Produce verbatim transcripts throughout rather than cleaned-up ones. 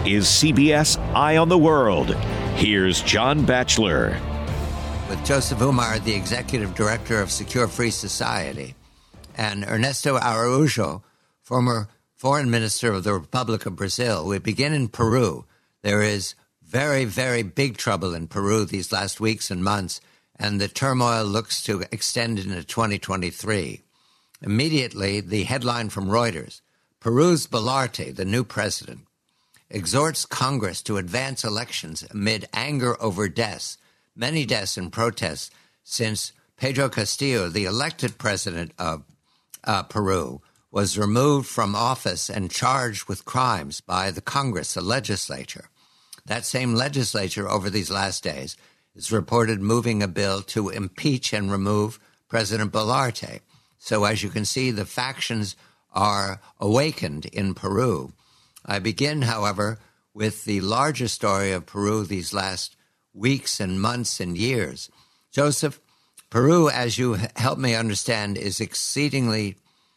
is C B S Eye on the World. Here's John Batchelor. With Joseph Umar, the executive director of Secure Free Society, and Ernesto Araújo, former foreign minister of the Republic of Brazil. We begin in Peru. There is very, very big trouble in Peru these last weeks and months, and the turmoil looks to extend into twenty twenty-three. Immediately, the headline from Reuters, Peru's Boluarte, the new president, exhorts Congress to advance elections amid anger over deaths, many deaths and protests since Pedro Castillo, the elected president of uh, Peru, was removed from office and charged with crimes by the Congress, the legislature. That same legislature over these last days is reported moving a bill to impeach and remove President Boluarte. So as you can see, the factions are awakened in Peru. I begin, however, with the larger story of Peru these last weeks and months and years. Joseph, Peru, as you help me understand, is exceedingly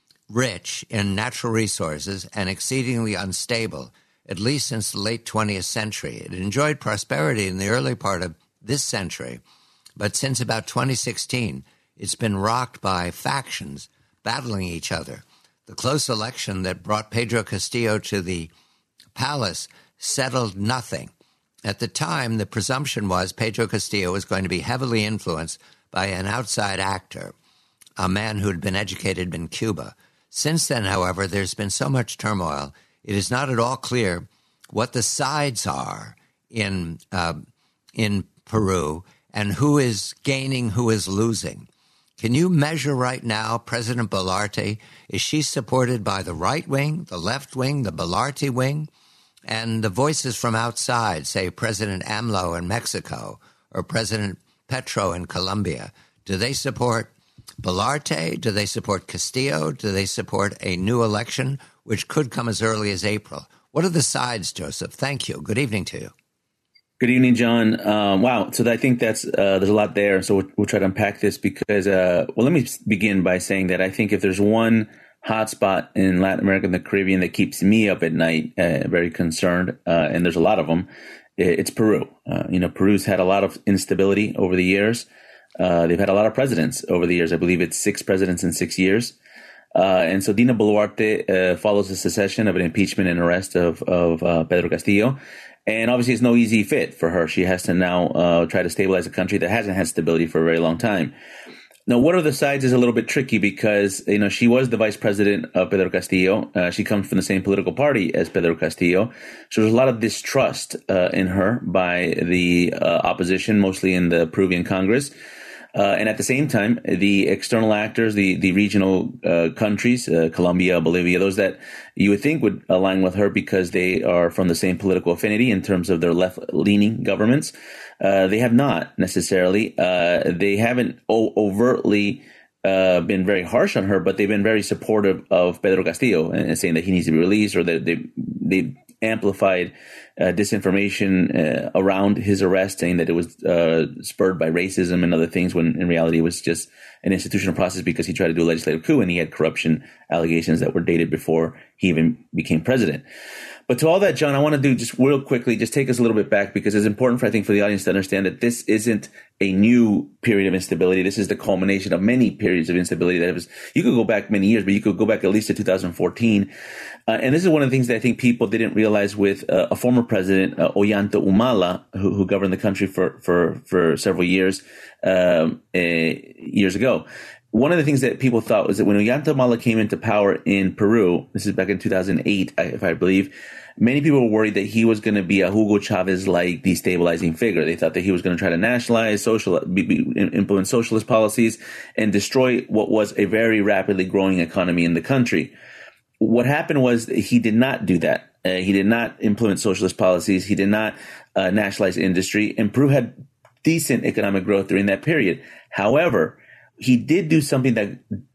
rich in natural resources and exceedingly unstable, at least since the late twentieth century. It enjoyed prosperity in the early part of this century, but since about twenty sixteen, it's been rocked by factions battling each other. The close election that brought Pedro Castillo to the palace settled nothing. At the time, the presumption was Pedro Castillo was going to be heavily influenced by an outside actor, a man who had been educated in Cuba. Since then, however, there's been so much turmoil, it is not at all clear what the sides are in uh, in Peru and who is gaining, who is losing. Can you measure right now President Boluarte? Is she supported by the right wing, the left wing, the Boluarte wing? And the voices from outside, say President AMLO in Mexico or President Petro in Colombia, do they support Boluarte? Do they support Castillo? Do they support a new election, which could come as early as April? What are the sides, Joseph? Thank you. Good evening to you. Good evening, John. Um, wow. So I think that's uh, there's a lot there. So we'll, we'll try to unpack this because, uh, well, let me begin by saying that I think if there's one hotspot in Latin America and the Caribbean that keeps me up at night, uh, very concerned, uh, and there's a lot of them, it's Peru. Uh, you know, Peru's had a lot of instability over the years. Uh, they've had a lot of presidents over the years. I believe it's six presidents in six years. Uh, and so Dina Boluarte uh, follows the succession of an impeachment and arrest of, of uh, Pedro Castillo. And obviously, it's no easy fit for her. She has to now uh, try to stabilize a country that hasn't had stability for a very long time. Now, what are the sides is a little bit tricky because, you know, she was the vice president of Pedro Castillo. Uh, she comes from the same political party as Pedro Castillo. So there's a lot of distrust uh, in her by the uh, opposition, mostly in the Peruvian Congress. Uh, and at the same time, the external actors, the, the regional uh, countries, uh, Colombia, Bolivia, those that you would think would align with her because they are from the same political affinity in terms of their left-leaning governments, uh, they have not necessarily. Uh, they haven't o- overtly uh, been very harsh on her, but they've been very supportive of Pedro Castillo and, and saying that he needs to be released, or that they they amplified uh, disinformation uh, around his arrest, saying that it was uh, spurred by racism and other things, when in reality it was just an institutional process because he tried to do a legislative coup and he had corruption allegations that were dated before he even became president. But to all that, John, I want to do just real quickly, just take us a little bit back, because it's important for, I think, for the audience to understand that this isn't a new period of instability. This is the culmination of many periods of instability that was, you could go back many years, but you could go back at least to two thousand fourteen. Uh, and this is one of the things that I think people didn't realize with uh, a former president, uh, Ollanta Humala, who, who governed the country for, for, for several years, um, uh, years ago. One of the things that people thought was that when Ollanta Humala came into power in Peru, this is back in two thousand eight, if I believe, many people were worried that he was going to be a Hugo Chavez-like destabilizing figure. They thought that he was going to try to nationalize, social, be, be, implement socialist policies, and destroy what was a very rapidly growing economy in the country. What happened was he did not do that. Uh, he did not implement socialist policies. He did not uh, nationalize industry. And Peru had decent economic growth during that period. However, he did do something that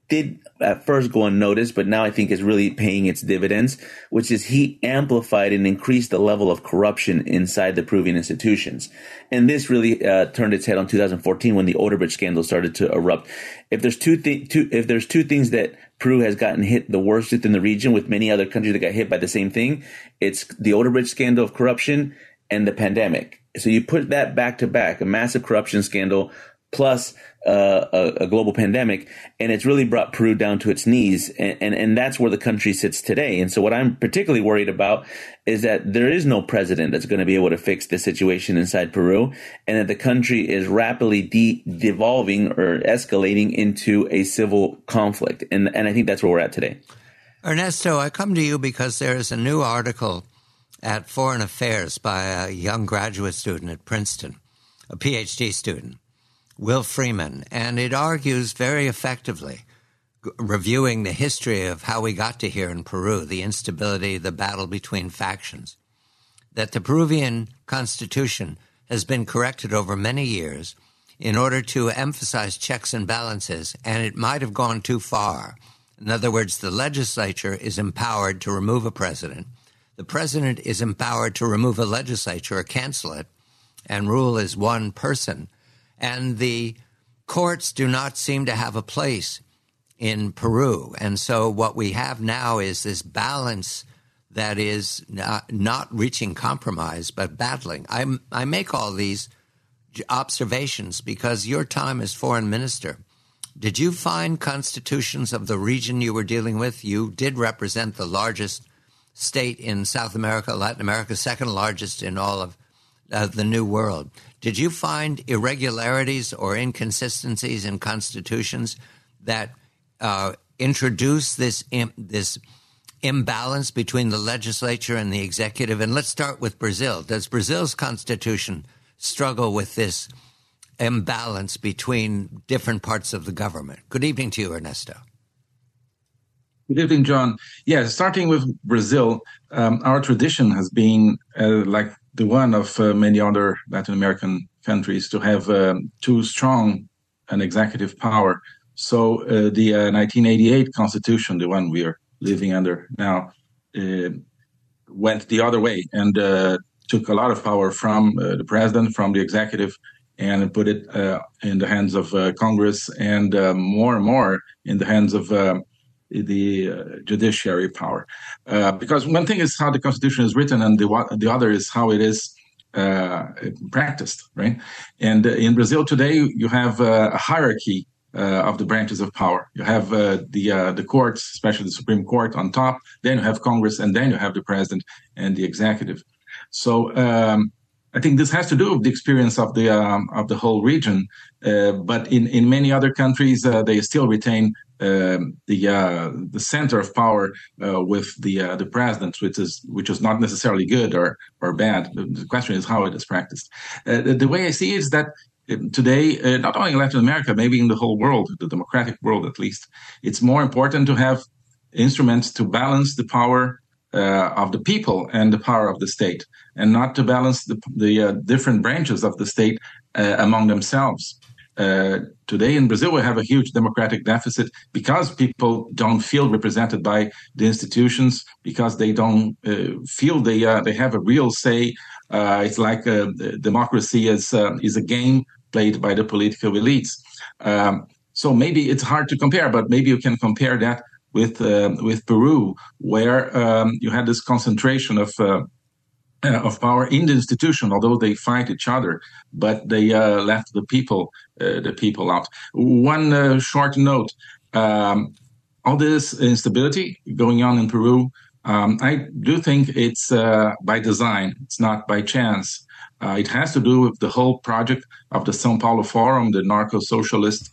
did at first go unnoticed, but now I think is really paying its dividends, which is he amplified and increased the level of corruption inside the Peruvian institutions. And this really uh, turned its head on two thousand fourteen when the Odebrecht scandal started to erupt. If there's two, th- two if there's two things that Peru has gotten hit the worst within the region, with many other countries that got hit by the same thing, it's the Odebrecht scandal of corruption and the pandemic. So you put that back to back, a massive corruption scandal plus uh, a, a global pandemic, and it's really brought Peru down to its knees, and, and, and that's where the country sits today. And so what I'm particularly worried about is that there is no president that's going to be able to fix the situation inside Peru, and that the country is rapidly de- devolving or escalating into a civil conflict. And, and I think that's where we're at today. Ernesto, I come to you because there is a new article at Foreign Affairs by a young graduate student at Princeton, a P H D student, Will Freeman, and it argues very effectively, g- reviewing the history of how we got to here in Peru, the instability, the battle between factions, that the Peruvian constitution has been corrected over many years in order to emphasize checks and balances, and it might have gone too far. In other words, the legislature is empowered to remove a president. The president is empowered to remove a legislature or cancel it, and rule as one person. And the courts do not seem to have a place in Peru. And so what we have now is this balance that is not, not reaching compromise, but battling. I, I make all these observations because your time as foreign minister, did you find constitutions of the region you were dealing with? You did represent the largest state in South America, Latin America, second largest in all of uh, the New World. Did you find irregularities or inconsistencies in constitutions that uh, introduce this im- this imbalance between the legislature and the executive? And let's start with Brazil. Does Brazil's constitution struggle with this imbalance between different parts of the government? Good evening to you, Ernesto. Good evening, John. Yeah, starting with Brazil, um, our tradition has been uh, like the one of uh, many other Latin American countries to have um, too strong an executive power. So uh, the uh, nineteen eighty-eight Constitution, the one we are living under now, uh, went the other way and uh, took a lot of power from uh, the president, from the executive, and put it uh, in the hands of uh, Congress, and uh, more and more in the hands of uh, the uh, judiciary power. Uh, because one thing is how the Constitution is written, and the the other is how it is uh, practiced, right? And uh, in Brazil today, you have uh, a hierarchy uh, of the branches of power. You have uh, the uh, the courts, especially the Supreme Court, on top. Then you have Congress, and then you have the president and the executive. So um, I think this has to do with the experience of the um, of the whole region. Uh, but in, in many other countries, uh, they still retain Um, the uh, the center of power uh, with the uh, the president, which is which is not necessarily good or or bad. The question is how it is practiced. Uh, the, the way I see it is that today, uh, not only in Latin America, maybe in the whole world, the democratic world at least, it's more important to have instruments to balance the power uh, of the people and the power of the state, and not to balance the the uh, different branches of the state uh, among themselves. Uh, today in Brazil, we have a huge democratic deficit because people don't feel represented by the institutions, because they don't uh, feel they uh, they have a real say. Uh, it's like uh, democracy is uh, is a game played by the political elites. Um, so maybe it's hard to compare, but maybe you can compare that with uh, with Peru, where um, you had this concentration of uh, Uh, of power in the institution, although they fight each other, but they uh, left the people, uh, the people out. One uh, short note: um, all this instability going on in Peru, um, I do think it's uh, by design. It's not by chance. Uh, it has to do with the whole project of the São Paulo Forum, the narco-socialist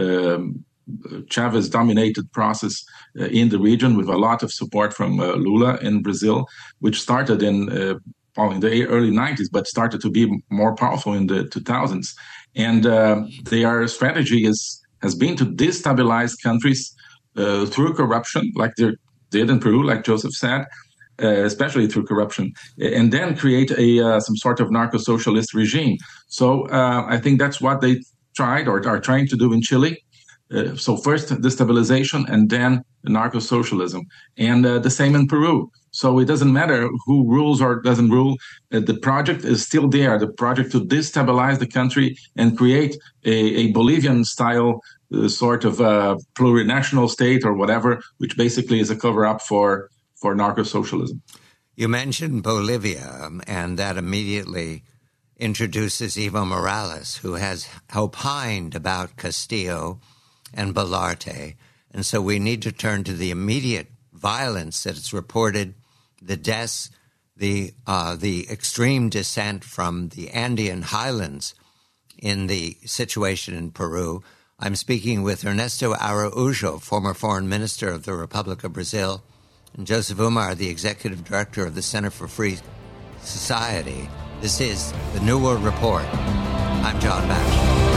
um, Chavez-dominated process uh, in the region, with a lot of support from uh, Lula in Brazil, which started in uh, well, in the early nineties, but started to be more powerful in the two thousands. And uh, their strategy is has been to destabilize countries uh, through corruption, like they did in Peru, like Joseph said, uh, especially through corruption, and then create a uh, some sort of narco-socialist regime. So uh, I think that's what they tried or are trying to do in Chile. Uh, so first destabilization and then narco-socialism. And uh, the same in Peru. So it doesn't matter who rules or doesn't rule. Uh, the project is still there, the project to destabilize the country and create a, a Bolivian-style uh, sort of uh, plurinational state or whatever, which basically is a cover-up for, for narco-socialism. You mentioned Bolivia, um, and that immediately introduces Evo Morales, who has opined about Castillo and Boluarte. And so we need to turn to the immediate violence that is reported, the deaths, the uh, the extreme descent from the Andean highlands in the situation in Peru. I'm speaking with Ernesto Araujo, former foreign minister of the Republic of Brazil, and Joseph Umar, the executive director of the Center for Free Society. This is the New World Report. I'm John Batchelor.